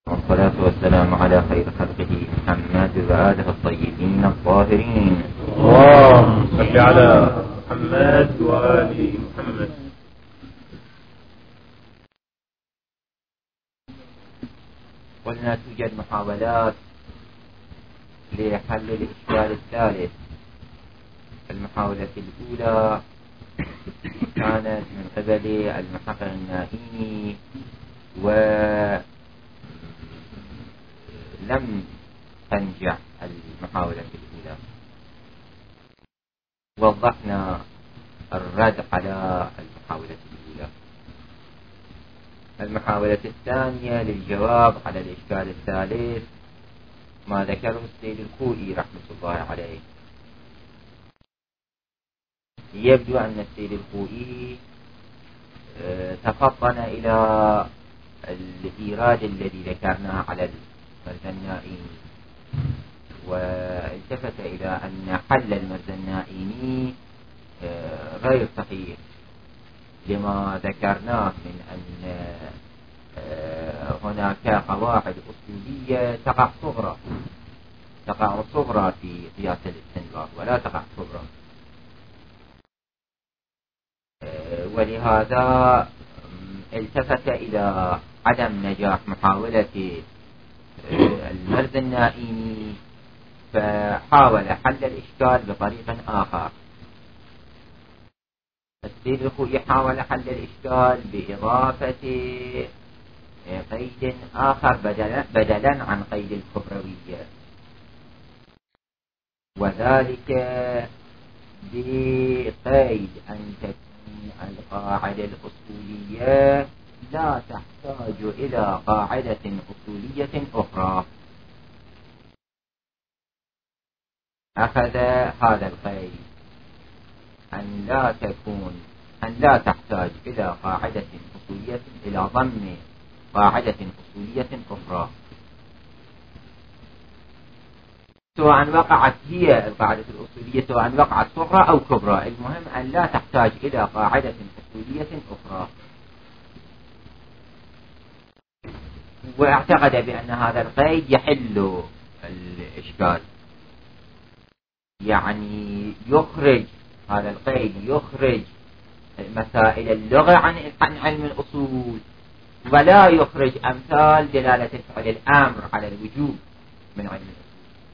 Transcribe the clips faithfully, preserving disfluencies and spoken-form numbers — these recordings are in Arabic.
والصلاة والسلام على خير خلقه محمد وآله الطيبين الطاهرين. اللهم صل على محمد وآل محمد. قلنا توجد محاولات لحل الإشكال الثالث. المحاولة الأولى كانت من قبل المحقق النائيني ولم تنجح المحاولة الأولى. وضحنا الرد على المحاولة الأولى. المحاولة الثانية للجواب على الإشكال الثالث ما ذكره السيد الخوئي رحمة الله عليه. يبدو أن السيد الخوئي تفطن إلى الإيراد الذي ذكرناه على المرزنائيني، والتفت إلى أن حل المرزنائيني غير صحيح لما ذكرناه من أن هناك قواعد أصولية تقع صغرى تقع صغرى في قياس الاستنباط ولا تقع صغرى، ولهذا التفت إلى عدم نجاح محاولة المرزنائيني فحاول حل الإشكال بطريق آخر. السيد الخوئي حاول حل الإشكال بإضافة قيد آخر بدلا, بدلا عن قيد الكبروية، وذلك بقيد أن تكون القاعدة الأصولية لا تحتاج إلى قاعدة أصولية أخرى. أخذ هذا القيد أن لا تكون أن لا تحتاج إلى قاعدة أصولية إلى ضم قاعدة أصولية أخرى، سواء وقعت هي القاعدة الأصولية سواء وقعت صغرى أو كبرى، المهم أن لا تحتاج إلى قاعدة أصولية أخرى. واعتقد بأن هذا القيد يحل الإشكال، يعني يخرج هذا القيد يخرج مسائل اللغة عن عن علم الأصول، ولا يخرج أمثال دلالة فعل الأمر على الوجوب من علم الأصول.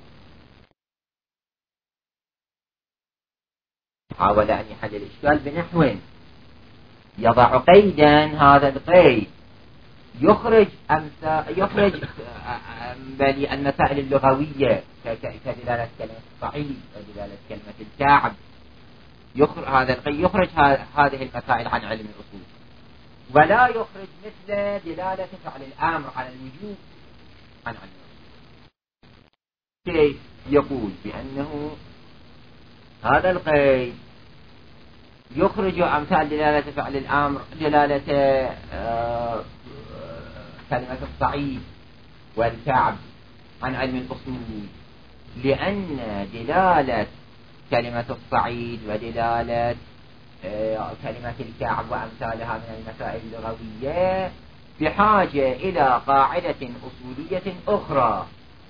حاول أن يحل الإشكال بنحو يضع قيدا، هذا القيد يخرج أمثال يخرج بل المسائل اللغوية كدلالة كلمة الصعيد ودلالة كلمة الكعب، يخرج هذا القيد يخرج هذه المسائل عن علم الأصول، ولا يخرج مثل دلالة فعل الأمر على الوجوب عن علم الأصول. كيف؟ يقول بأنه هذا القيد يخرج أمثال دلالة فعل الأمر دلالة آه كلمة الصعيد والكعب عن علم الأصول، لأن دلالة كلمة الصعيد ودلالة آه كلمة الكعب وأمثالها من المسائل اللغوية بحاجة إلى قاعدة أصولية أخرى،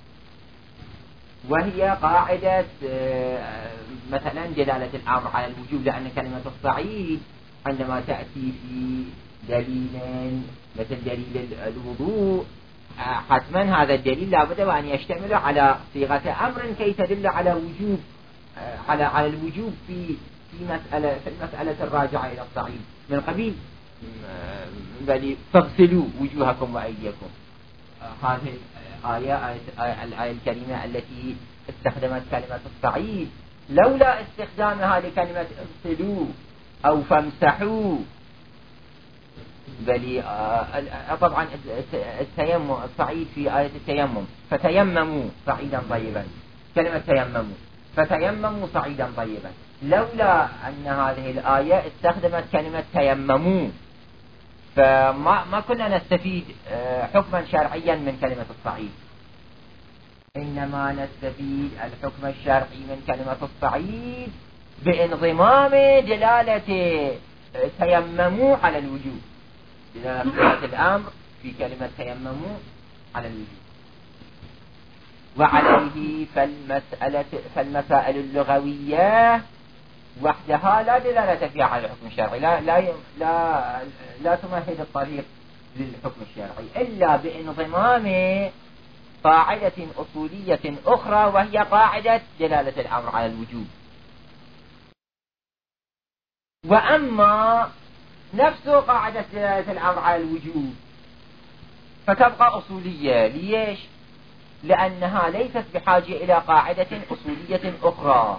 وهي قاعدة آه مثلا دلالة الأمر على الوجوب، لأن كلمة الصعيد عندما تأتي في دليل مثل دليل الوضوء حتما هذا الدليل لابد أن يشتمل على صيغة أمر كي تدل على وجوب على على الوجوب في في مسألة في المسألة الراجعة إلى الصعيد من قبيل بل فاغسلوا وجوهكم وأيديكم. هذه الآية آية الآية الكريمة التي استخدمت كلمة الصعيد لولا استخدامها لكلمة اغسلوا أو فامسحوا بل آه طبعا التيمم الصعيد في آية التيمم فتيمموا صعيدا طيبا، كلمة تيمموا فتيمموا صعيدا طيبا، لولا أن هذه الآية استخدمت كلمة تيمموا فما ما كنا نستفيد حكما شرعيا من كلمة الصعيد، إنما نستفيد الحكم الشرعي من كلمة الصعيد بانضمام دلالة تيمموا على الوجوب، دلالة الأمر في كلمة تيمموا على الوجوب. وعليه فالمسألة فالمسائل اللغوية وحدها لا دلالة فيها على الحكم الشرعي، لا لا لا, لا تمهد الطريق للحكم الشرعي إلا بانضمام قاعدة أصولية أخرى، وهي قاعدة دلالة الأمر على الوجوب. وأما نفس قاعدة دلالة الأمر على الوجوب فتبقى أصولية. ليش؟ لأنها ليست بحاجة إلى قاعدة أصولية أخرى.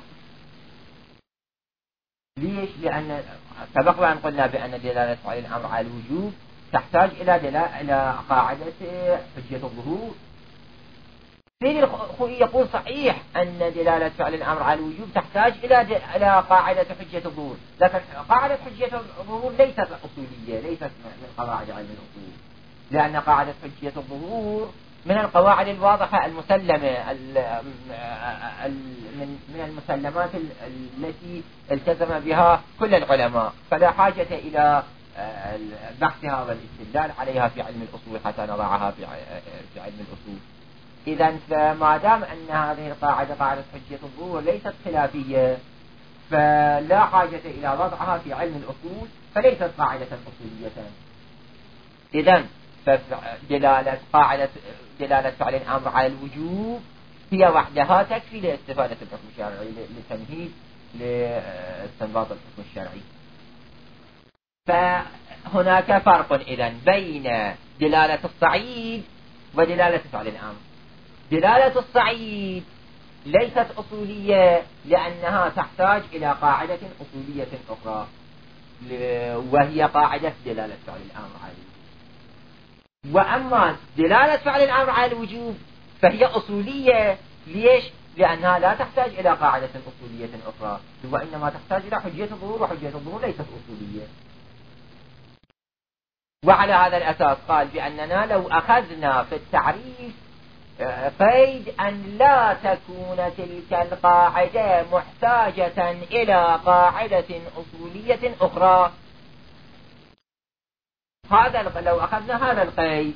ليش؟ لأن سبق وأن قلنا بأن دلالة فعل الأمر على الوجوب تحتاج إلى دلالة إلى قاعدة حجية الظهور. سيد الخوئي يقول صحيح أن دلالة فعل الأمر على الوجوب تحتاج إلى إلى قاعدة حجية الظهور، لكن قاعدة حجية الظهور ليست أصولية، ليست من قواعد علم الأصول، لأن قاعدة حجية الظهور من القواعد الواضحة المسلمة من المسلمات التي التزم بها كل العلماء، فلا حاجة إلى بحثها والاستدلال عليها في علم الأصول حتى نضعها في علم الأصول. إذن فما دام أن هذه القاعدة قاعدة حجية الظهور ليست خلافية، فلا حاجة إلى وضعها في علم الأصول، فليست قاعدة أصولية. إذن فدلالة قاعدة دلالة فعل الأمر على الوجوب هي وحدها تكفي لاستفادة الحكم الشرعي، للتمهيد لاستنباط الحكم الشرعي. فهناك فرق إذن بين دلالة الصعيد ودلالة فعل الأمر. دلالة الصعيد ليست أصولية لأنها تحتاج إلى قاعدة أصولية أخرى، وهي قاعدة دلالة فعل الأمر على الوجوب. وأما دلالة فعل الأمر على الوجوب فهي أصولية. ليش؟ لأنها لا تحتاج إلى قاعدة أصولية أخرى، وإنما تحتاج إلى حجية الظهور، وحجية الظهور ليست أصولية. وعلى هذا الأساس قال بأننا لو أخذنا في التعريف قيد أن لا تكون تلك القاعدة محتاجة إلى قاعدة أصولية أخرى، هذا لو أخذنا هذا القيد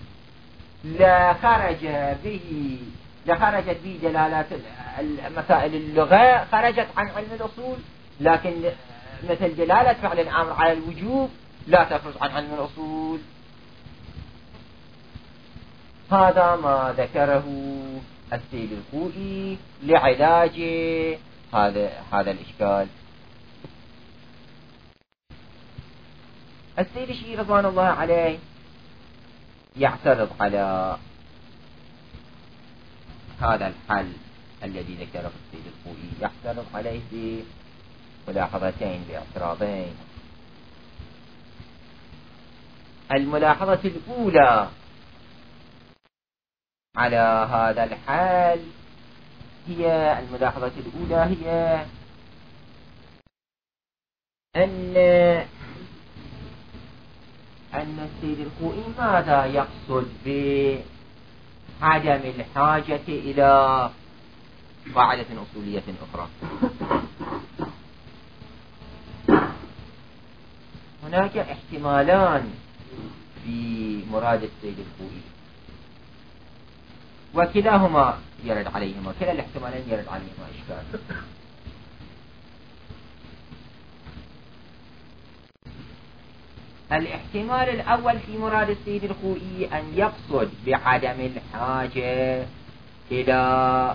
لخرج به لخرجت به دلالات مسائل اللغة، خرجت عن علم الأصول. لكن مثل دلالة فعل الأمر على الوجوب لا تخرج عن علم الأصول. هذا ما ذكره السيد الخوئي لعلاج هذا هذا الإشكال. السيد الشيعي رضوان الله عليه يعترض على هذا الحل الذي ذكره السيد الخوئي، يعترض عليه بملاحظتين باعتراضين. الملاحظة الأولى على هذا الحل هي الملاحظة الأولى هي أن أن السيد الخوئي ماذا يقصد بعدم الحاجة إلى قاعدة أصولية أخرى. هناك احتمالان في مراد السيد الخوئي، وكلاهما يرد عليهما، كلا الاحتمالين يرد عليهما إشكال. الاحتمال الأول في مراد السيد الخوئي أن يقصد بعدم الحاجة إلى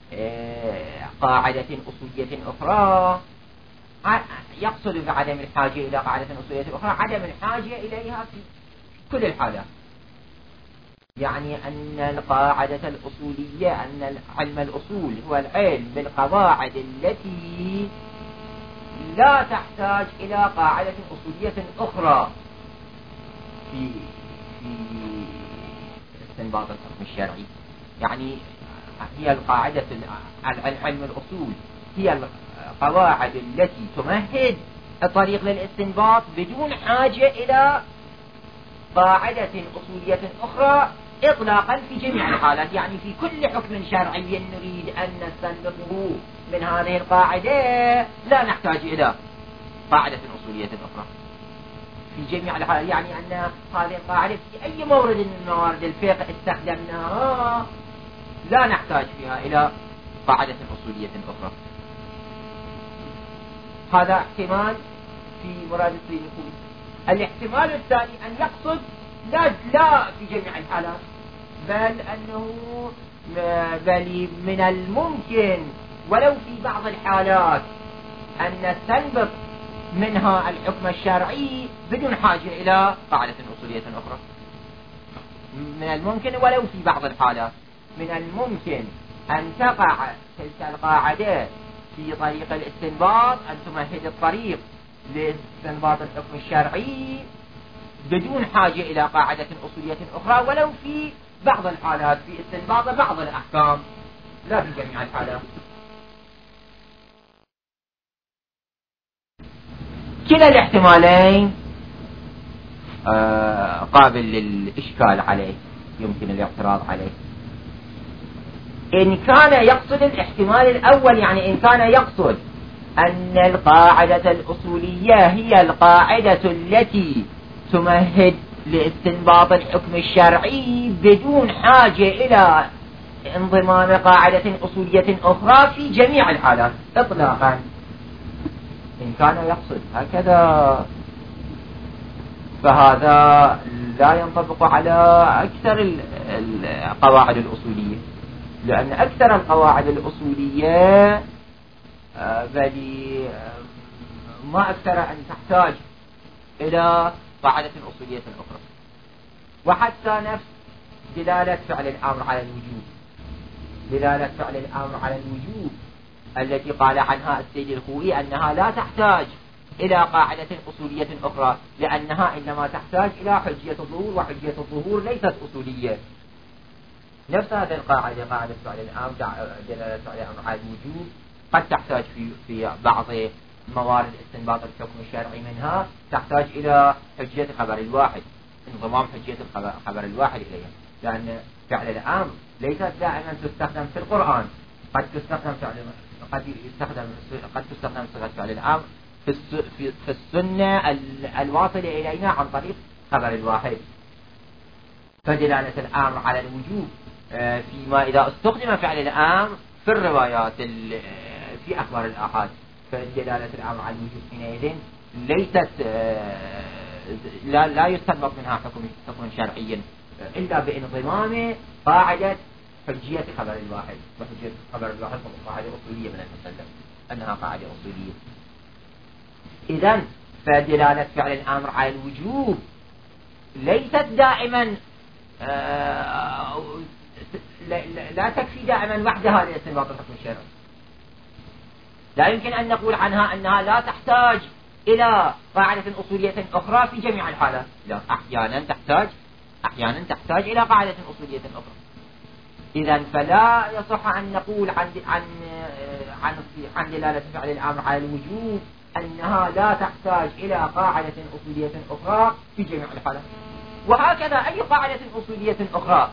قاعدة أصولية أخرى، يقصد بعدم الحاجة إلى قاعدة أصولية أخرى عدم الحاجة إليها في كل الحالات. يعني أن القاعدة الأصولية، أن علم الأصول هو العلم بالقواعد التي لا تحتاج إلى قاعدة أصولية أخرى في في استنباط الحكم الشرعي. يعني هي القاعدة علم الأصول هي القواعد التي تمهد الطريق للاستنباط بدون حاجة إلى قاعدة أصولية أخرى إطلاقا في جميع الحالات. يعني في كل حكم شرعي نريد أن نستنبطه من هذه القاعدة لا نحتاج إلى قاعدة أصولية أخرى. في جميع الحالات، يعني أن هذه القاعدة في أي مورد من موارد الفقه استخدمناها لا نحتاج فيها إلى قاعدة أصولية أخرى. هذا احتمال في مراد السيد الخوئي. الاحتمال الثاني أن يقصد لا لا في جميع الحالات، بل أنه بل من الممكن ولو في بعض الحالات أن نستنبط منها الحكم الشرعي بدون حاجة إلى قاعدة أصولية أخرى. من الممكن ولو في بعض الحالات، من الممكن أن تقع تلك القاعدة في طريق الاستنباط، أن تمهد الطريق لاستنباط الحكم الشرعي بدون حاجة إلى قاعدة أصولية أخرى، ولو في بعض الحالات في استنباط بعض الأحكام لا في جميع الحالات. كلا الاحتمالين آه قابل للإشكال عليه، يمكن الاعتراض عليه. إن كان يقصد الاحتمال الأول، يعني إن كان يقصد أن القاعدة الأصولية هي القاعدة التي تمهد لاستنباط الحكم الشرعي بدون حاجة إلى انضمام قاعدة أصولية أخرى في جميع الحالات إطلاقا، إن كان يقصد هكذا فهذا لا ينطبق على أكثر القواعد الأصولية، لأن أكثر القواعد الأصولية بل ما أكثر أن تحتاج إلى قاعدة أصولية أخرى. وحتى نفس دلالة فعل الأمر على الوجوب، دلالة فعل الأمر على الوجوب التي قال عنها السيد الخوئي أنها لا تحتاج إلى قاعدة أصولية أخرى، لأنها إنما تحتاج إلى حجية الظهور، وحجية الظهور ليست أصولية. نفس هذه القاعدة، قاعدة فعل الأمر دلالة فعل الأمر على الوجوب، قد تحتاج في في بعض موارد استنباط الحكم الشرعي منها تحتاج إلى حجية خبر الواحد، انضمام حجية خبر الواحد إليها، لأن فعل الأمر ليست دائما تستخدم في القرآن، قد تستخدم فعل قد يستخدم قد تستخدم صيغة فعل الأمر في في في السنة الواصلة إلينا عن طريق خبر الواحد. فدلالة الأمر على الوجوب فيما إذا استخدم فعل الأمر في الروايات في أخبار الآحاد، فدلالة الأمر على الوجوب حينئذ ليست لا لا يستنبط منها حكم حكم شرعيا إلا بانضمام قاعدة حجية خبر الواحد، وحجية خبر الواحد قاعدة أصولية من المسلم أنها قاعدة أصولية. إذن فدلالة فعل الأمر على الوجوب ليست دائما لا تكفي دائما وحدها لاستنباط الحكم الشرعي. لا يمكن أن نقول عنها أنها لا تحتاج إلى قاعدة أصولية أخرى في جميع الحالات، لا، أحيانا تحتاج أحيانا تحتاج إلى قاعدة أصولية أخرى. إذن فلا يصح أن نقول عن عن عن عن دلالة فعل الأمر على الوجوب أنها لا تحتاج إلى قاعدة أصولية أخرى في جميع الحالات. وهكذا أي قاعدة أصولية أخرى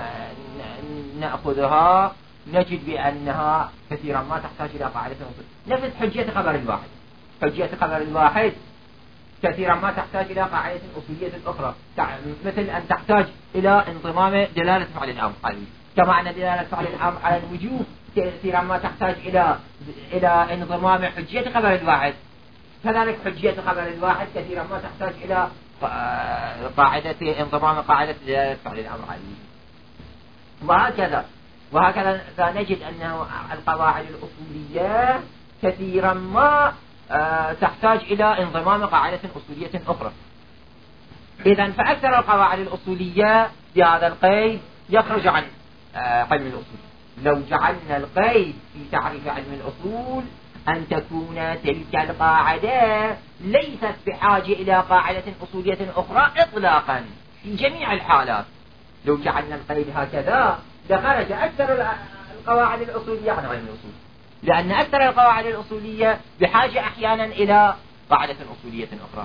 نأخذها نجد بأنها كثيرا ما تحتاج إلى قاعدة أصولية. نفس حجية خبر الواحد، حجية خبر الواحد كثيرا ما تحتاج إلى قاعدة أصولية أخرى، مثل أن تحتاج إلى انضمام دلالة فعل الأمر على الوجوب، كما أن دلالة فعل الأمر على الوجوب كثيرا ما تحتاج إلى إلى انضمام حجية خبر الواحد، كذلك حجية خبر الواحد كثيرا ما تحتاج إلى قاعدة انضمام قاعدة دلالة فعل الأمر على الوجوب. وهكذا وهكذا نجد أن القواعد الأصولية كثيرا ما تحتاج إلى انضمام قاعدة أصولية أخرى. إذن فأكثر القواعد الأصولية بهذا القيد يخرج عن علم الأصول. لو جعلنا القيد في تعريف علم الأصول أن تكون تلك القاعدة ليست بحاجة إلى قاعدة أصولية أخرى إطلاقا في جميع الحالات، لو جعلنا القيد هكذا لخرج أكثر القواعد الأصولية عن علم الأصول، لأن أكثر القواعد الأصولية بحاجة أحيانا إلى قاعدة أصولية أخرى.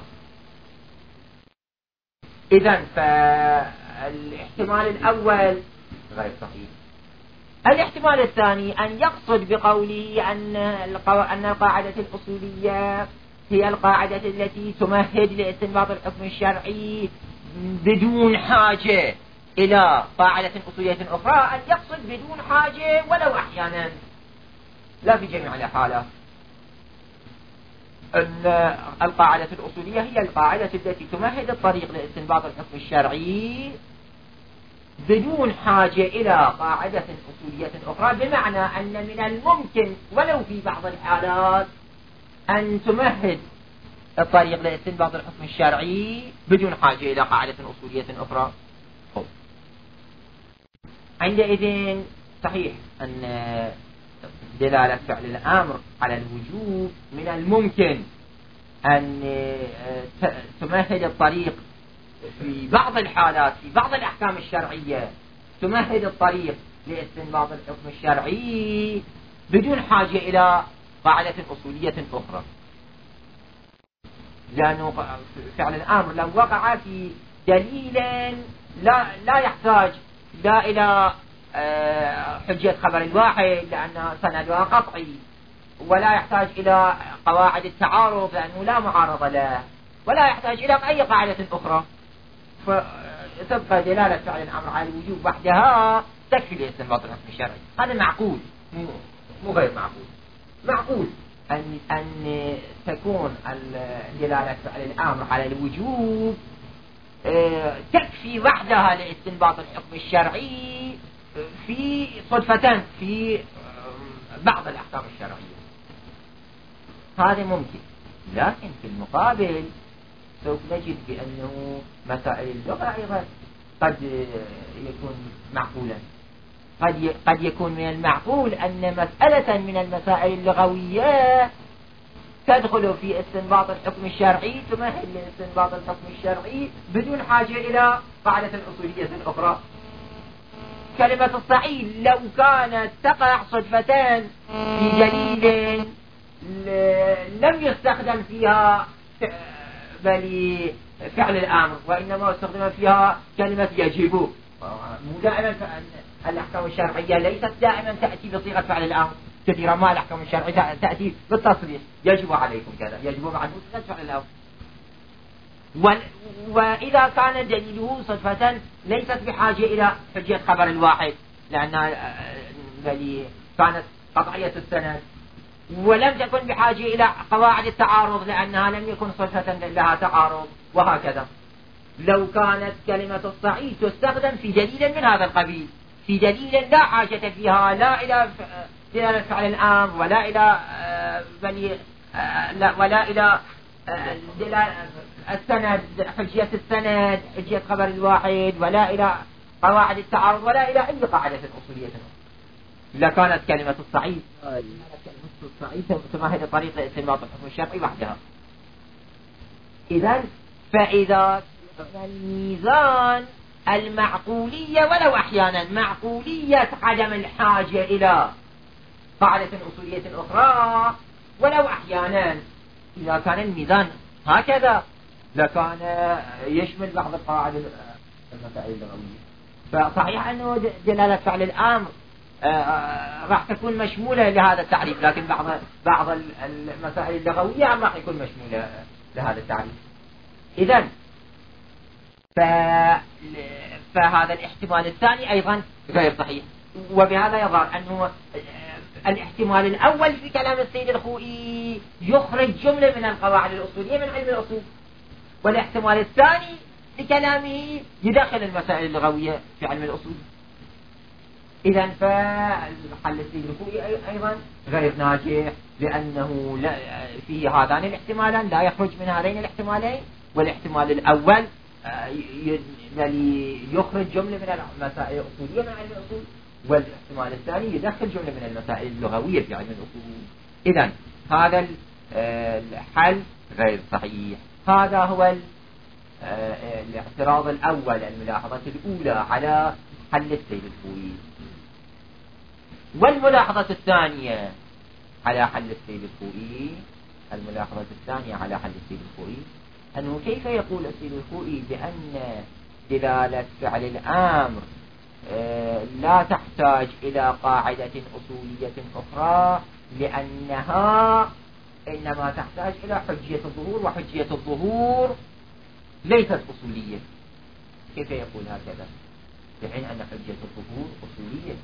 إذن فالاحتمال الأول غير صحيح. الاحتمال الثاني أن يقصد بقوله أن أن القاعدة الأصولية هي القاعدة التي تمهد لاستنباط الحكم الشرعي بدون حاجة إلى قاعدة أصولية أخرى، أن يقصد بدون حاجة ولو أحيانا، لا في جميع الحالات. القاعدة الأصولية هي القاعدة التي تمهد الطريق لاستنباط الحكم الشرعي بدون حاجة إلى قاعدة أصولية أخرى، بمعنى أن من الممكن ولو في بعض الحالات أن تمهد الطريق لاستنباط الحكم الشرعي بدون حاجة إلى قاعدة أصولية أخرى. عندئذ صحيح أن دلالة فعل الأمر على الوجوب من الممكن أن تمهد الطريق في بعض الحالات، في بعض الأحكام الشرعية تمهد الطريق لاستنباط الحكم الشرعي بدون حاجة إلى قاعدة أصولية أخرى، لأنه فعل الأمر لو وقع في دليل لا, لا يحتاج لا إلى حجة خبر الواحد لأن سندها قطعي، ولا يحتاج إلى قواعد التعارض لأنه لا معارضة له، ولا يحتاج إلى أي قاعدة أخرى، فتبقى دلالة فعل الأمر على الوجوب وحدها تكفي لاستنباط الحكم الشرعي. هذا معقول، مو غير معقول. معقول أن أن تكون دلالة فعل الأمر على الوجوب تكفي وحدها لاستنباط الحكم الشرعي في صدفة في بعض الأحكام الشرعية، هذا ممكن. لكن في المقابل سوف نجد بأنه مسائل اللغة أيضا قد يكون معقولا، قد قد يكون من المعقول أن مسألة من المسائل اللغوية تدخل في استنباط الحكم الشرعي، تمهد لاستنباط الحكم الشرعي بدون حاجة إلى قاعدة أصولية أخرى. كلمة الصعيد لو كانت تقع صدفة في دليل لم يستخدم فيها بل فعل الأمر، وإنما استخدم فيها كلمة يجب، مو دائما الأحكام الشرعية ليست دائما تأتي بصيغة فعل الأمر، كثيرا ما الأحكام الشرعية تأتي بالتصريح يجب عليكم كذا، يجب عنه فعل الأمر. وإذا كان دليله صدفة ليست بحاجة إلى حجة خبر الواحد لأنها كانت قطعية السند، ولم تكن بحاجة إلى قواعد التعارض لأنها لم يكن صدفة لها تعارض، وهكذا. لو كانت كلمة الصعيد تستخدم في دليل من هذا القبيل، في دليل لا حاجة فيها لا إلى دلالة فعل الأمر ولا إلى بني ولا إلى السند، حجية السند، حجية خبر الواحد، ولا إلى قواعد التعارض، ولا إلى أي قاعدة أصولية، لكانت كلمة الصعيد الصعيد تمهد طريق لاستنباط الحكم الشرعي وحدها. إذن فإذا الميزان المعقولية ولو أحيانا معقولية عدم الحاجة إلى قاعدة أصولية أخرى ولو أحيانا، إذا كان الميزان هكذا لكان يشمل بعض القواعد المسائل اللغوية. فصحيح أنه دلالة فعل الأمر راح تكون مشمولة لهذا التعريف، لكن بعض بعض المسائل اللغوية راح يكون مشمولة لهذا التعريف. إذن فهذا الاحتمال الثاني أيضا غير صحيح، وبهذا يظهر أنه الاحتمال الأول في كلام السيد الخوئي يخرج جملة من القواعد الأصولية من علم الأصول، والاحتمال الثاني لكلامه يدخل المسائل اللغوية في علم الأصول. إذن فحل السيد الخوئي أيضا غير ناجح، لأنه فيه هذان الاحتمالان لا يخرج من هذين الاحتمالين، والاحتمال الأول يخرج جملة من المسائل الأصولية من علم الأصول، والاحتمال الثاني يدخل جملة من المسائل اللغوية في علم الأصول. إذن هذا الحل غير صحيح. هذا هو الاعتراض الأول، الملاحظة الأولى على حل السيد الخوئي. والملاحظة الثانية على حل السيد الخوئي، الملاحظة الثانية على حل السيد الخوئي أنه كيف يقول السيد الخوئي بأن دلالة فعل الأمر لا تحتاج إلى قاعدة أصولية أخرى لأنها إنما تحتاج إلى حجية الظهور، وحجية الظهور ليست أصولية. كيف يقول هكذا في حين أن حجية الظهور أصولية؟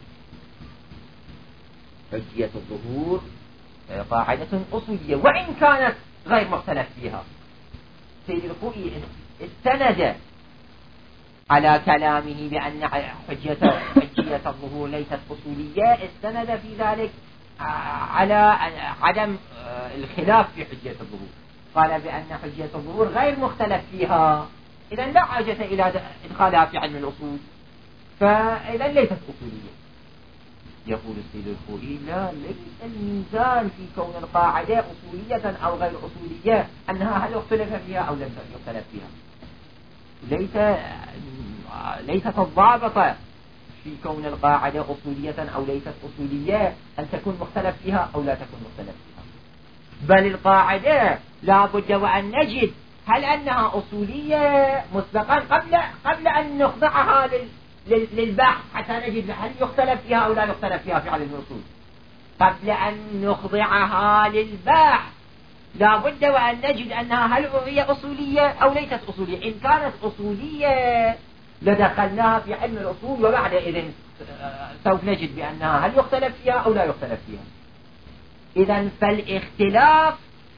حجية الظهور قاعدة أصولية وإن كانت غير مختلف فيها. سيد الخوئي استند على كلامه بأن حجية, حجية الظهور ليست أصولية، استند في ذلك على عدم الخلاف في حجية الظهور، قال بأن حجية الظهور غير مختلف فيها، إذا لا حاجة إلى إدخالها في علم الأصول، فإذا ليست أصولية. يقول السيد الخوئي لا، ليس الميزان في كون القاعدة أصولية أو غير أصولية أنها هل يختلف فيها أو لم يختلف فيها، ليس ليست الضابطة في كون القاعدة أصولية أو ليست أصولية أن تكون مختلف فيها أو لا تكون مختلف فيها، بل القاعدة لا بد وأن نجد هل أنها أصولية مسبقا قبل قبل أن نخضعها لل للبحث حتى نجد هل يختلف فيها أو لا يختلف فيها في علم الأصول. قبل أن نخضعها للبحث لا بد وأن نجد أنها هل هي أصولية أو ليست أصولية. إن كانت أصولية لدخلناها في علم الأصول، وبعد إذن سوف نجد بأنها هل يختلف فيها أو لا يختلف فيها. إذن فالاختلاف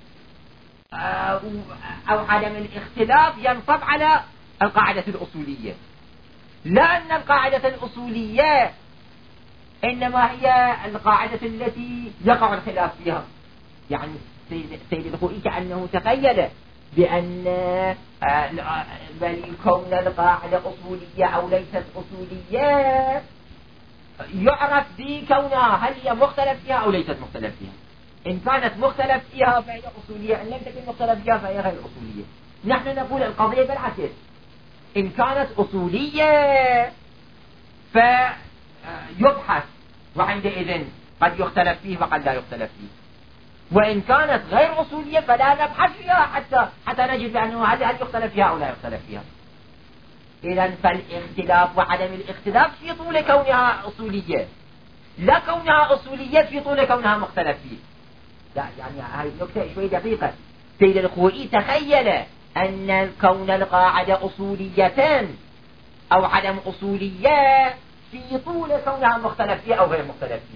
أو عدم الاختلاف ينصب على القاعدة الأصولية، لأن القاعدة الأصولية إنما هي القاعدة التي يقع الخلاف فيها. يعني سيد الخوئي كأنه تخيل بأن بل كون القاعدة أصولية أو ليست أصولية يعرف بكونها هل هي مختلف فيها أو ليست مختلف فيها. إن كانت مختلف فيها فهي أصولية، إن لم تكن مختلف فيها فهي غير أصولية. نحن نقول القضية بالعكس، إن كانت أصولية فيبحث وعندئذ قد يختلف فيه وقد لا يختلف فيه، وإن كانت غير أصولية فلا نبحث فيها حتى حتى نجد بأنه هل هل يختلف فيها أو لا يختلف فيها. إذن فالاختلاف وعدم الاختلاف في طول كونها أصولية، لا كونها أصولية في طول كونها مختلف فيه. لا يعني هاي النكتة شوي دقيقة. سيد الخوئي تخيل أن كون القاعدة أصولية أو عدم أصولية في طول كونها مختلف فيه أو غير مختلف فيه،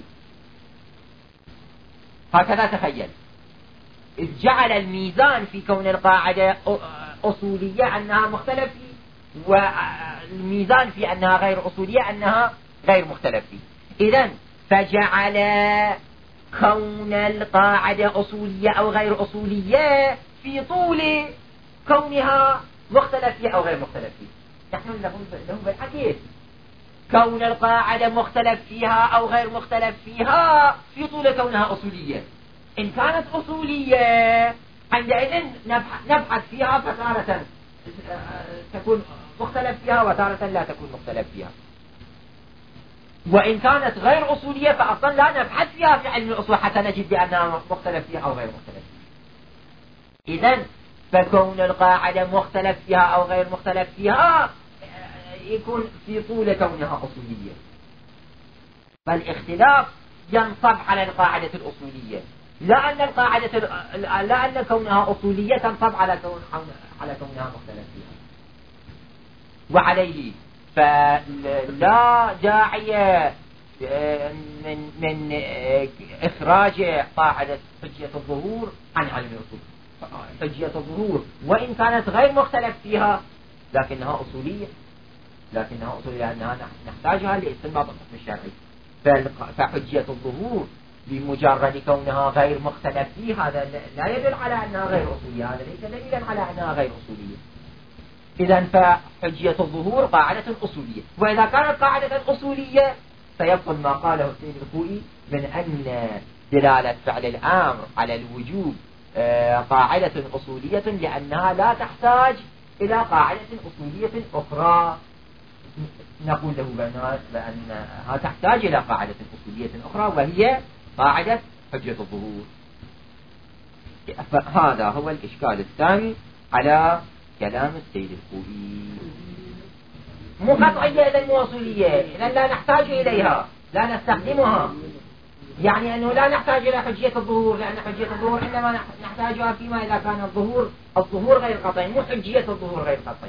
هكذا تخيل. إذ جعل الميزان في كون القاعدة أصولية أنها مختلف فيه، والميزان في أنها غير أصولية أنها غير مختلف فيه. إذن فجعل كون القاعدة أصولية أو غير أصولية في طول كونها مختلف فيه أو غير مختلف فيه. نحن لهم بالعكس، كون القاعدة مختلف فيها أو غير مختلف فيها في طول كونها أصولية. إن كانت أصولية عندئذ نبحث فيها، فتارة تكون مختلف فيها وتارة لا تكون مختلف فيها. وإن كانت غير أصولية فأصلا لا نبحث فيها في علم الأصول حتى نجد بأنها مختلف فيها أو غير مختلف فيها. إذن فكون القاعدة مختلف فيها أو غير مختلف فيها يكون في طول كونها أصولية، فالاختلاف ينصب على القاعدة الأصولية، لا أن القاعدة لا أن كونها أصولية تنصب على كون على كونها مختلف فيها. وعليه فلا داعي من من إخراج قاعدة حجية الظهور عن علم الأصول. حجية الظهور وإن كانت غير مختلف فيها لكنها أصولية، لكنها أصولية لأنها نحتاجها لاستنباط الحكم الشرعي. فحجية الظهور بمجرد كونها غير مختلف فيها هذا لا يدل على أنها غير أصولية، هذا ليس دليلا على أنها غير أصولية. إذن فحجية الظهور قاعدة أصولية، وإذا كانت قاعدة أصولية سيبطل ما قاله السيد الخوئي من أن دلالة فعل الأمر على الوجوب قاعدة أصولية لأنها لا تحتاج إلى قاعدة أصولية أخرى. نقول له بأنها, بأنها تحتاج إلى قاعدة أصولية أخرى وهي قاعدة حجية الظهور. هذا هو الإشكال الثاني على كلام السيد الخوئي. مو قطعية إذن مو أصولية، إذن لا نحتاج إليها، لا نستخدمها. يعني أنه لا نحتاج إلى حجية الظهور، لأن حجية الظهور إنما نحتاجها فيما إذا كان الظهور الظهور غير قطعي، مو حجية الظهور غير قطعي.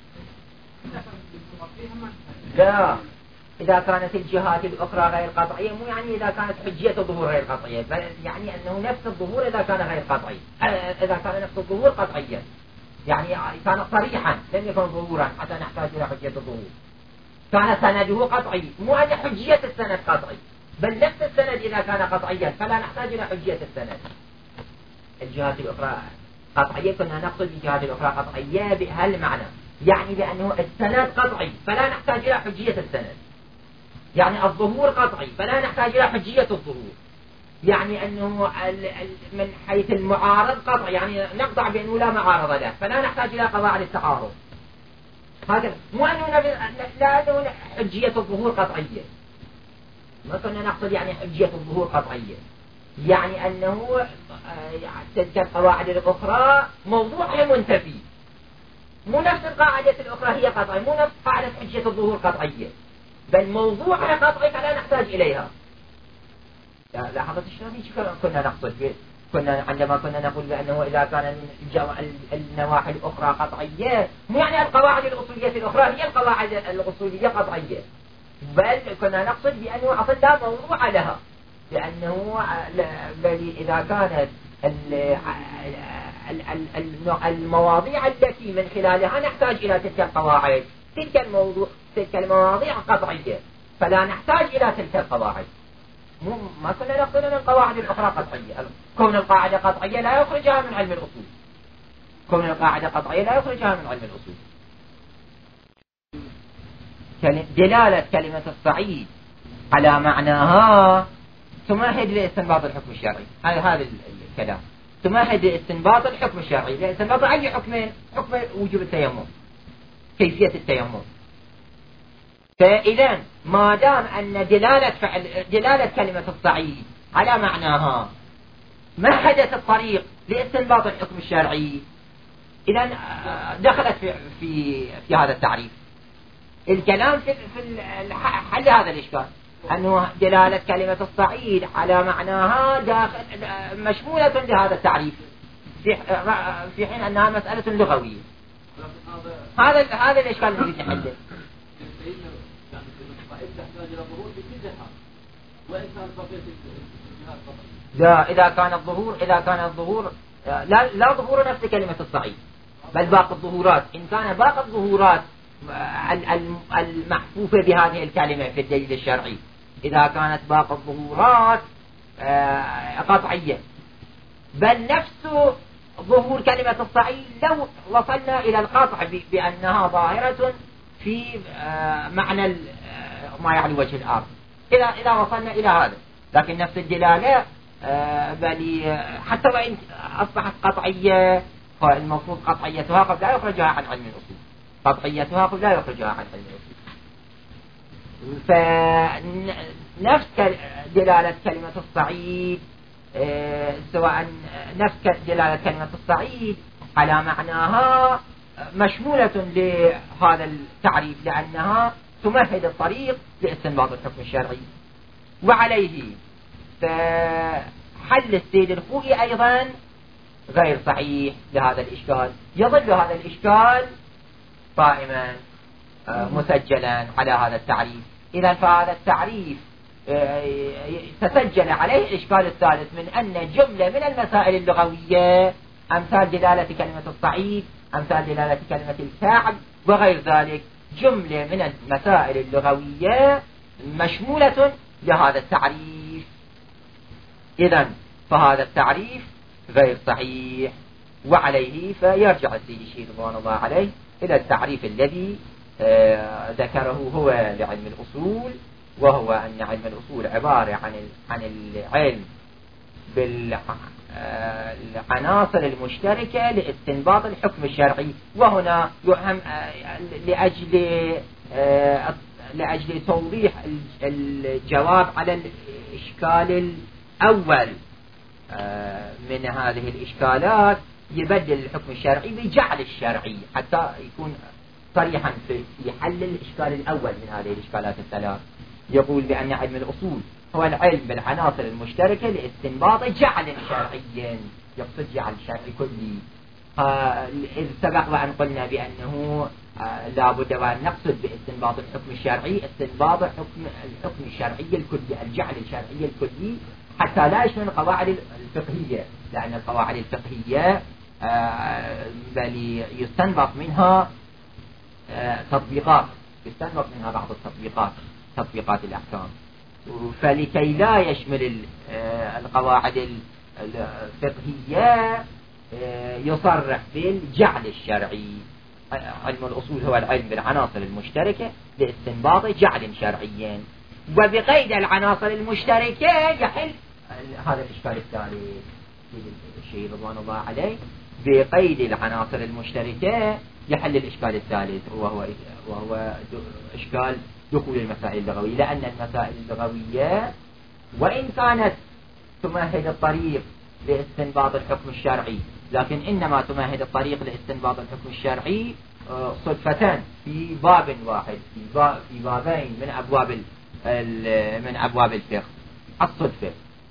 لا، إذا كانت الجهات الأخرى غير قطعية مو يعني إذا كانت حجية الظهور غير قطعية، بل يعني أنه نفس الظهور إذا كان غير قطعي، إذا كان نفس الظهور قطعيا، يعني كان صريحا لم يكن ظهورا حتى نحتاج إلى حجية الظهور. كان سنده قطعي، مو أن حجية السند قطعي، بل نفس السند إذا كان قطعيا فلا نحتاج إلى حجية السند. الجهات الأخرى قطعية كنا نقصد بالجهات الأخرى قطعية بهالمعنى، يعني بأنه السند قطعي فلا نحتاج إلى حجية السند، يعني الظهور قطعي فلا نحتاج إلى حجية الظهور، يعني أنه من حيث المعارض قطعي، يعني نقطع بأنه لا معارض له فلا نحتاج إلى قواعد التعارض. هكذا، مو أنه لا أنه حجية الظهور قطعية، ما كنا نقصد يعني حجية الظهور قطعية، يعني أنه تلك القواعد الأخرى موضوعها منتفي، مو نفس القاعدة الأخرى هي قطعية، مو نفس قاعدة حجية الظهور قطعية، بل موضوعها قطعي فلا نحتاج إليها. لاحظت شلون كنا نقصد به؟ كنا عندما كنا نقول بأنه إذا كان النواحي الأخرى قطعية، مو يعني القواعد الأصولية الأخرى هي القواعد الأصولية قطعية، بل كنا نقصد بأنه أصلا لا موضوع لها، لأنه بل إذا كانت المواضيع التي من خلالها نحتاج إلى تلك القواعد، تلك الموضوع تلك المواضيع قطعية فلا نحتاج إلى تلك القواعد. ما كنا نقصد أن القواعد الأخرى قطعية، كون القاعدة قطعية لا يخرجها من علم الأصول، كون القاعدة قطعية لا يخرجها من علم الأصول. دلالة كلمة الصعيد على معناها تمهد لاستنباط الحكم الشرعي، هذا هذا الكلام، تمهد لاستنباط الحكم الشرعي، لاستنباط أي حكمين؟ حكم وجوب التيمم، كيفية التيمم. فإذا ما دام أن دلالة فعل دلالة كلمة الصعيد على معناها مهدت الطريق لاستنباط الحكم الشرعي، إذا دخلت في في في هذا التعريف. الكلام في في حل هذا الإشكال، أنه دلالة كلمة الصعيد على معناها داخل مشمولة لهذا التعريف، في في حين أنها مسألة لغوية. هذا هذا الإشكال الذي نحله. لا، إذا كان الظهور إذا كان الظهور لا لا ظهور نفس كلمة الصعيد، بل باقي الظهورات، إن كان باقي الظهورات المحفوفة بهذه الكلمة في الدليل الشرعي، إذا كانت باقي الظهورات قطعية، بل نفس ظهور كلمة الصعيد لو وصلنا إلى القطع بأنها ظاهرة في معنى ما يعني وجه الأرض، إذا إذا وصلنا إلى هذا، لكن نفس الدلالة بل حتى وإن أصبحت قطعية فالمفروض قطعيتها قبل لا يخرجها عن علم الأصول، قطعيتها قبل لا يخرجها عن علم الأصول. فنفس دلالة كلمة الصعيد سواء نفس دلالة كلمة الصعيد على معناها مشمولة لهذا التعريف، لأنها تمهد الطريق لاستنباط الحكم الشرعي. وعليه فحل السيد الخوئي أيضا غير صحيح لهذا الإشكال، يظل هذا الإشكال قائما مسجلا على هذا التعريف. إذا فهذا التعريف تسجل عليه الإشكال الثالث من أن جملة من المسائل اللغوية أمثال دلالة كلمة الصعيد، أمثال دلالة كلمة الكعب وغير ذلك، جملة من المسائل اللغوية مشمولة لهذا التعريف. إذن فهذا التعريف غير صحيح، وعليه فيرجع السيد الشيخ رضوان الله عليه إلى التعريف الذي آه ذكره هو لعلم الأصول، وهو أن علم الأصول عبارة عن عن العلم بالعناصر المشتركة لاستنباط الحكم الشرعي. وهنا يهم لأجل لأجل توضيح الجواب على الإشكال الأول من هذه الإشكالات، يبدل الحكم الشرعي بجعل الشرعي حتى يكون صريحا في حل الإشكال الأول من هذه الإشكالات الثلاث. يقول بأن علم الأصول هو العلم بالعناصر المشتركة لاستنباط جعل شرعيا، يقصد جعل شرعي كلي. إذ سبق وأن قلنا بأنه لا بد وأن نقصد باستنباط الحكم الشرعي استنباط الحكم الحكم الشرعي الكلي، الجعل الشرعي الكلي، حتى لا يشمل القواعد الفقهية، لأن القواعد الفقهية بل يستنبط منها تطبيقات، يستنبط منها بعض التطبيقات، تطبيقات الأحكام. فلكي لا يشمل القواعد الفقهية يصرح بالجعل الشرعي. علم الأصول هو العلم بالعناصر المشتركة لاستنباط جعل شرعي، وبقيد العناصر المشتركة يحل هذا الإشكال الثالث الشيء رضوان الله عليه. بقيد العناصر المشتركة يحل الإشكال الثالث وهو وهو إشكال دخول المسائل اللغوية، لأن المسائل اللغوية وإن كانت تمهد الطريق لاستنباط الحكم الشرعي، لكن إنما تمهد الطريق لاستنباط الحكم الشرعي صدفة في باب واحد، في بابين من أبواب من أبواب الفقه، الصدفة،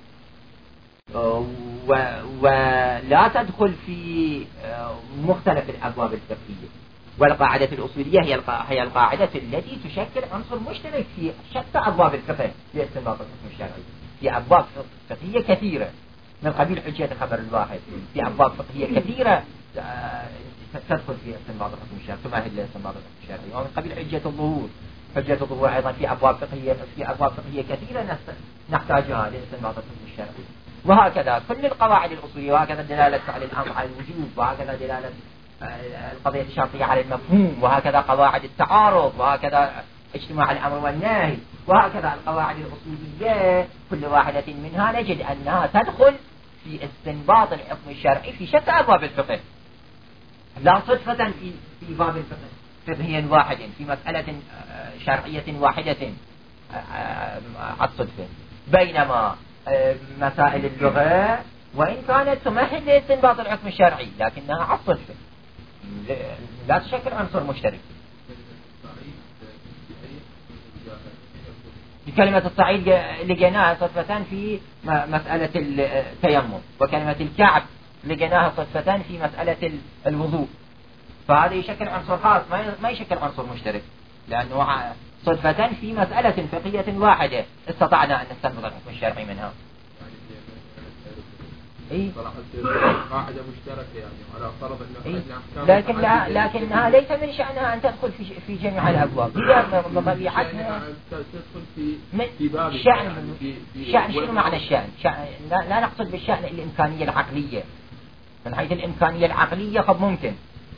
ولا تدخل في مختلف الأبواب الفقهية. والقاعدة الأصولية هي هي القاعدة التي تشكل عنصر مشترك في شتى أبواب الفقه لاستنباط الحكم الشرعي، في أبواب فقهية كثيرة من قبيل حجة الخبر الواحد، في أبواب فقهية كثيرة تدخل في استنباط الحكم الشرعي، تمهد لاستنباط الحكم الشرعي، ومن قبيل حجة الظهور. حجة الظهور أيضا في أبواب فقهية في أبواب فقهية كثيرة نحتاجها لاستنباط الحكم الشرعي. وهكذا كل القواعد الأصولية، وهكذا دلالة على الأمر على الوجوب، وهكذا دلالة القضية الشرطية على المفهوم، وهكذا قواعد التعارض، وهكذا اجتماع الأمر والنهي، وهكذا القواعد الأصولية كل واحدة منها نجد أنها تدخل في استنباط الحكم الشرعي في شتى أبواب الفقه، لا صدفة في في باب الفقه فقهي واحد في مسألة شرعية واحدة الصدفة، بينما مسائل اللغة وإن كانت تمهد لاستنباط الحكم الشرعي لكنها على الصدفة، لا تشكل عنصر مشترك. كلمة الصعيد لقيناها صدفة في مسألة التيمم، وكلمة الكعب لقيناها صدفة في مسألة الوضوء، فهذا يشكل عنصر خاص ما يشكل عنصر مشترك، لأنه صدفة في مسألة فقهية واحدة استطعنا أن نستنبط الحكم الشرعي منها. إيه؟ قاعدة مشتركة يعني على فرض أنه إيه؟ لكن لا لكنها ليس من شأنها أن تدخل في في جميع الأبواب، بطبيعتها تدخل في في باب الشأن. شأن شنو معنى الشأن؟ لا, لا نقصد بالشأن الإمكانية العقلية، من حيث الإمكانية العقلية قد ممكن،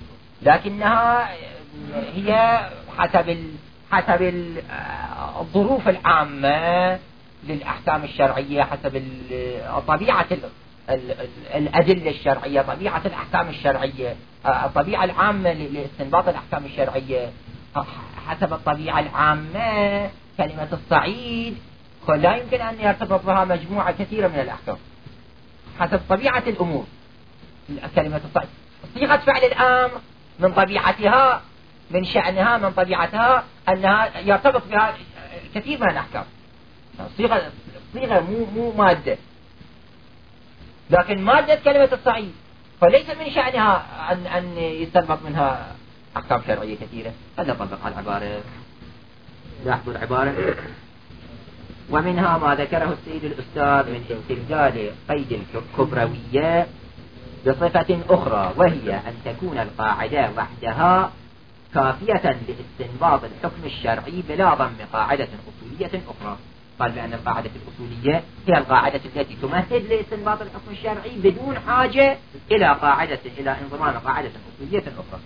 لكنها هي حسب ال حسب الظروف العامة للأحكام الشرعية، حسب طبيعة الأدلة الشرعية، طبيعة الأحكام الشرعية، الطبيعة العامة لاستنباط الأحكام الشرعية، حسب الطبيعة العامة كلمة الصعيد لا يمكن أن يرتبط بها مجموعة كثيرة من الأحكام حسب طبيعة الأمور. كلمة الصعيد صيغة فعل الأمر من طبيعتها من شأنها من طبيعتها أنها يرتبط بها كثير من الأحكام، صيغة صيغة مو مو مادة، لكن مادة كلمة الصعيد فليس من شأنها أن أن يستنبط منها أحكام شرعية كثيرة. هذا طبق على العبارة، لاحظوا العبارة. ومنها ما ذكره السيد الأستاذ من استبدال قيد الكبروية بصفة أخرى، وهي أن تكون القاعدة وحدها كافية لاستنباط الحكم الشرعي بلا ضم قاعدة أصولية أخرى. قال بأن القاعدة الأصولية هي القاعدة التي تمهد لاستنباط الحكم الشرعي بدون حاجة إلى قاعدة إلى انضمام قاعدة أصولية أخرى.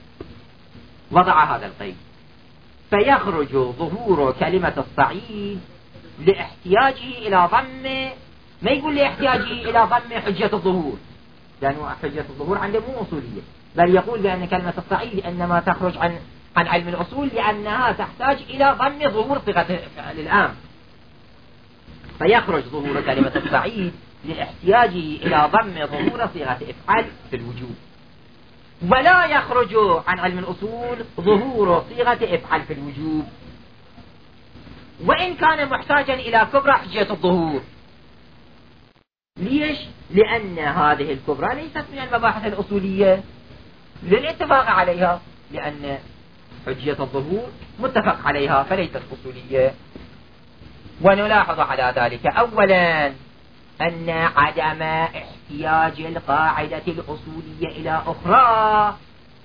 وضع هذا القيد: فيخرج ظهور كلمة الصعيد لاحتياجه إلى ضم، ما يقول لاحتياجه إلى ضم حجة الظهور، لأنه حجة الظهور عنده مو أصولية، بل يقول بأن كلمة الصعيد إنما تخرج عن عن علم الأصول لأنها تحتاج إلى ضم ظهور صيغة فعل الآن. فيخرج ظهور كلمة الصعيد لاحتياجه إلى ضم ظهور صيغة افعل في الوجوب، ولا يخرج عن علم الأصول ظهور صيغة افعل في الوجوب. وإن كان محتاجا إلى كبرى حجية الظهور. ليش؟ لأن هذه الكبرى ليست من المباحث الأصولية للاتفاق عليها، لأن حجية الظهور متفق عليها فليست أصولية. ونلاحظ على ذلك أولا أن عدم احتياج القاعدة الأصولية إلى أخرى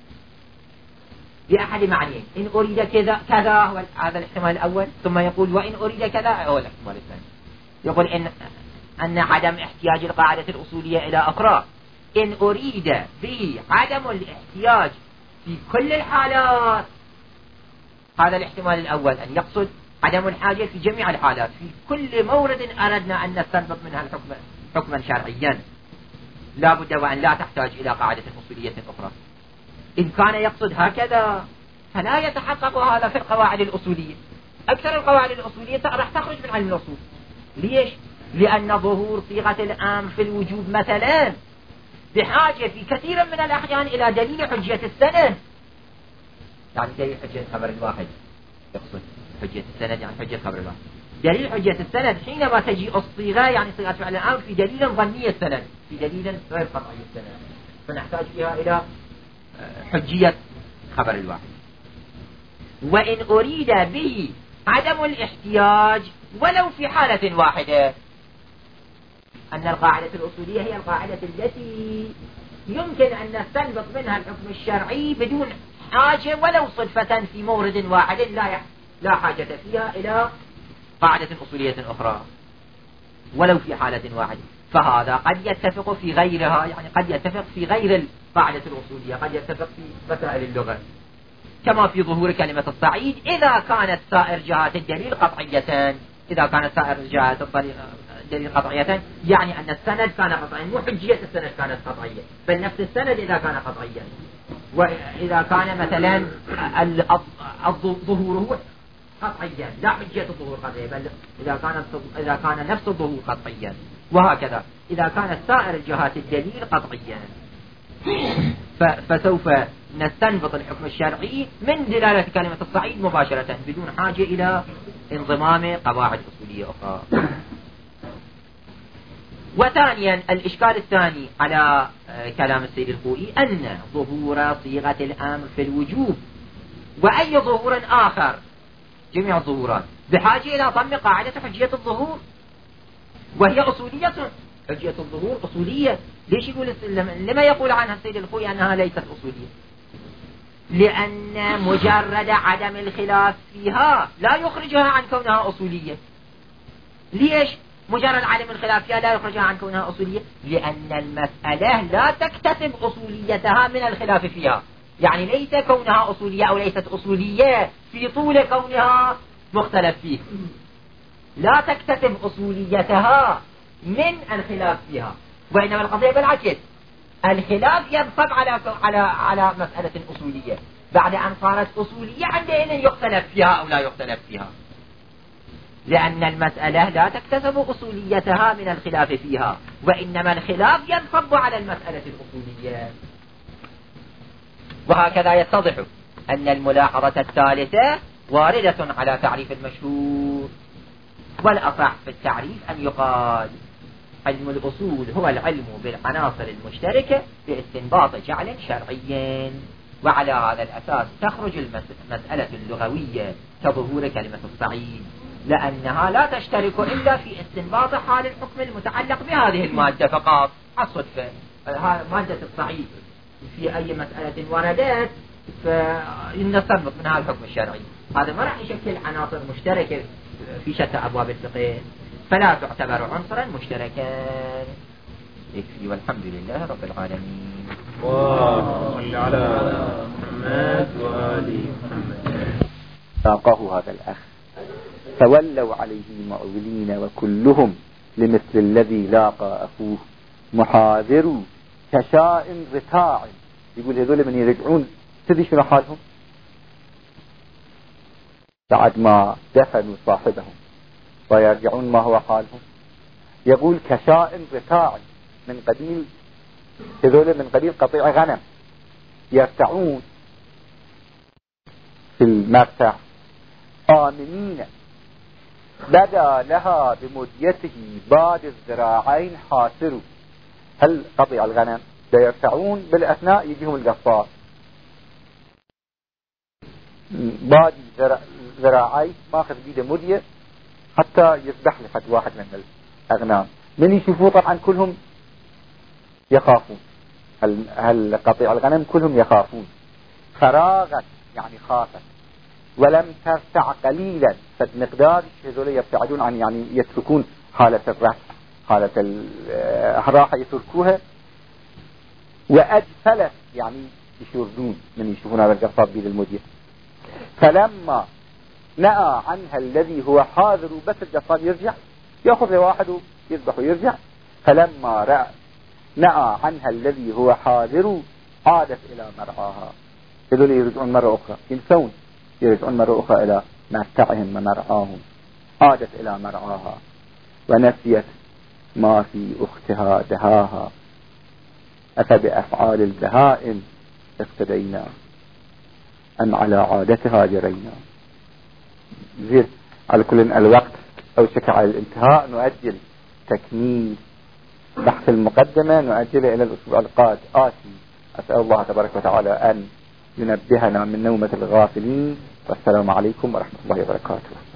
بأحد معنيين: إن أريد كذا كذا هو هذا الاحتمال الأول، ثم يقول وإن أريد كذا هو الاحتمال الثاني. يقول إن أن عدم احتياج القاعدة الأصولية إلى أخرى إن أريد به عدم الاحتياج في كل الحالات، هذا الاحتمال الأول، أن يقصد عدم الحاجة في جميع الحالات، في كل مورد أردنا أن نستنبط منها الحكم حكما شرعيا لا بد وأن لا تحتاج إلى قاعدة أصولية أخرى. إن كان يقصد هكذا فلا يتحقق هذا في القواعد الأصولية. أكثر القواعد الأصولية راح تخرج من علم الأصول. ليش؟ لأن ظهور صيغة الأمر في الوجوب مثلا بحاجة في كثير من الأحيان إلى دليل حجية السند، يعني دليل حجية خبر الواحد، يقصد حجية السند يعني حجية خبر الواحد. دليل حجية السند حينما تجي الصيغة يعني صيغة فعل الأمر في دليل ظني السند، في دليل غير قطعي السند، فنحتاج فيها إلى حجية خبر الواحد. وإن أريد به عدم الاحتياج ولو في حالة واحدة، أن القاعدة الأصولية هي القاعدة التي يمكن أن نستنبط منها الحكم الشرعي بدون حاجة ولو صدفة في مورد واحد لا لا حاجة فيها إلى قاعدة أصولية أخرى ولو في حالة واحدة. فهذا قد يتفق في غيرها، يعني قد يتفق في غير القاعدة الأصولية، قد يتفق في مسائل اللغة، كما في ظهور كلمة الصعيد إذا كانت سائر جهات الدليل قطعية. إذا كانت سائر جهات الدليل قطعية يعني أن السند كان قطعيا، مو حجية السند كانت قطعية، بل نفس السند إذا كان قطعيا. وإذا كان مثلا الظهور قطعيا لا حجية الظهور قطعية، بل إذا كان إذا كان نفس الظهور قطعيا، وهكذا إذا كانت سائر جهات الدليل قطعيا. فسوف نستنبط الحكم الشرعي من دلالة كلمة الصعيد مباشرة بدون حاجة إلى انضمام قواعد أصولية أخرى. وثانيا الإشكال الثاني على كلام السيد الخوئي أن ظهور صيغة الأمر في الوجوب وأي ظهور آخر، جميع الظهورات، بحاجة إلى ضم قاعدة حجية الظهور، وهي أصولية. حجية الظهور أصولية. ليش يقول لما يقول عنها السيد الخوئي أنها ليست أصولية؟ لأن مجرد عدم الخلاف فيها لا يخرجها عن كونها أصولية. ليش مجرد عدم الخلاف فيها لا يخرجها عن كونها أصولية؟ لأن المسألة لا تكتسب أصوليتها من الخلاف فيها، يعني ليس كونها أصولية أو ليست أصولية في طول كونها مختلف فيه، لا تكتسب أصوليتها من الخلاف فيها، وإنما القضية بالعكس، الخلاف ينصب على على على مسألة أصولية، بعد أن صارت أصولية عندئذ يختلف فيها أو لا يختلف فيها، لأن المسألة لا تكتسب أصوليتها من الخلاف فيها، وإنما الخلاف ينصب على المسألة الأصولية. وهكذا يتضح أن الملاحظة الثالثة واردة على تعريف المشهور، والأصح في التعريف أن يقال علم الأصول هو العلم بالعناصر المشتركة باستنباط جعل شرعي، وعلى هذا الأساس تخرج المسألة اللغوية كظهور كلمة الصعيد، لأنها لا تشترك إلا في استنباط حال الحكم المتعلق بهذه المادة فقط. الصدفة مادة الصعيد في أي مسألة وردت فنستنبط منها الحكم الشرعي، هذا ما راح يشكل عناصر مشتركة في شتى أبواب الفقه، فلا تعتبر عنصرا مشتركا. يكفي، والحمد لله رب العالمين. وصل على محمد وآل محمد. ساقه هذا الأخ تولوا عليه معولين وكلهم لمثل الذي لاقى أخوه محاذر كشاء رتاع. يقول هذول من يرجعون تدري شنو حالهم بعد ما دفنوا صاحبهم ويرجعون ما هو حالهم؟ يقول كشاء رتاع، من قبيل هذول من قبيل قطيع غنم يرتعون في المرتع آمنين بدا لها بمديته بعد الذراعين حاسر. هل قطيع الغنم يرتعون بالأثناء يجيهم القفار بعد ذراعي ماخذ بيده مدية حتى يذبح لحد واحد من الأغنام. من يشوفوه طبعا كلهم يخافون. هل, هل قطيع الغنم كلهم يخافون. فراغت يعني خافت ولم ترتع قليلا. فمقدار هذول يبتعدون عن يعني يتركون حالة الرفع حالة الراحة يتركوها. وأجفلت يعني يشردون من يشوفون هذا القصاب بيد المدية. فلما نأى عنها الذي هو حاضر بس القصاب يرجع يأخذ واحد ويذبح ويرجع. فلما رأى نأى عنها الذي هو حاضر عادت إلى مرعاها. هذول يرجعون مرة أخرى ينسون يرجعون مرة أخرى إلى مرتعهم ومرعاهم. عادت إلى مرعاها ونسيت ما في أختها دهاها. أفبأفعال البهائم اقتدينا أم على عادتها جرينا. زين على كل الوقت أوشك على الانتهاء. نؤجل تكميل بحث المقدمة نؤجله إلى الأسبوع القادم آتي. أسأل الله تبارك وتعالى أن ينبهنا من نومة الغافلين. والسلام عليكم ورحمة الله وبركاته.